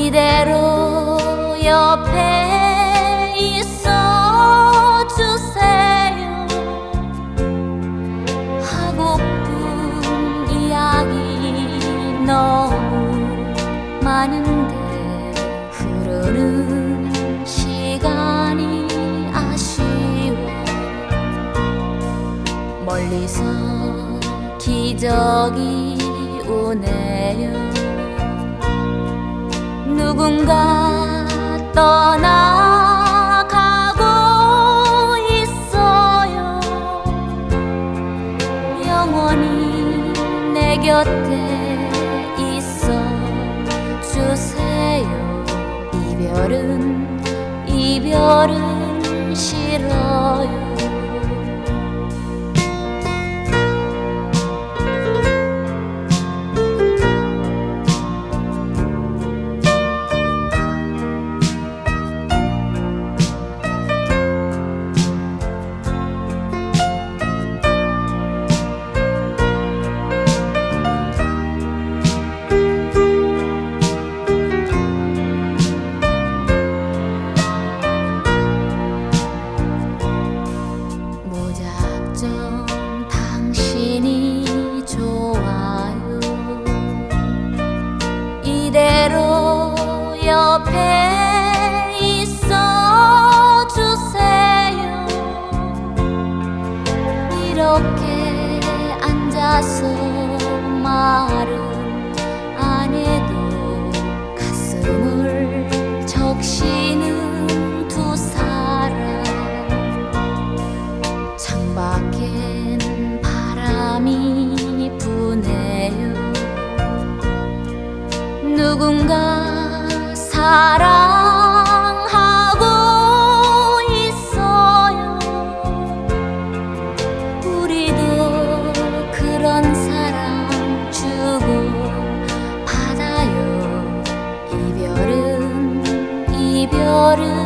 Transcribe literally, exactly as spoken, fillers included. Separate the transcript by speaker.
Speaker 1: 이대로 옆에 있어 주세요. 하고픈 이야기 너무 많은데 흐르는 시간이 아쉬워. 멀리서 기적이 오네요. 누군가 떠나가고 있어요. 영원히 내 곁에 있어 주세요. 이별은 이별은 싫어요. 당신이 좋아요. 이대로 옆에 있어 주세요. 이렇게 앉아서 말은 안 해도 가슴을 적시는 두 사람. 창밖엔 바람이 부네요. 누군가 사랑하고 있어요. 우리도 그런 사랑 주고 받아요. 이별은 이별은